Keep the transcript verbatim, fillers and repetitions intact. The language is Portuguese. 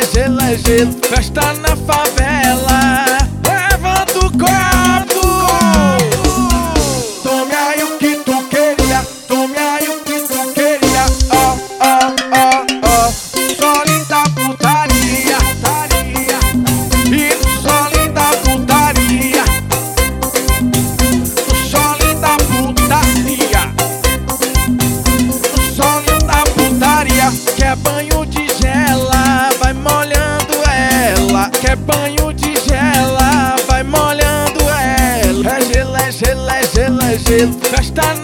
gelo, é gelo. Festa na favela, levanta o copo. Tome aí o que tu queria, tome aí o que tu queria. Ó, ó, ó, ó, solinho da putaria, putaria. E no solinho da putaria, no solinho da putaria, no solinho da putaria. Quer banho de gela, vai molhando ela. Quer banho de gela, vai molhando ela. É gelo, é gelo, é gelo, é gelo. Festa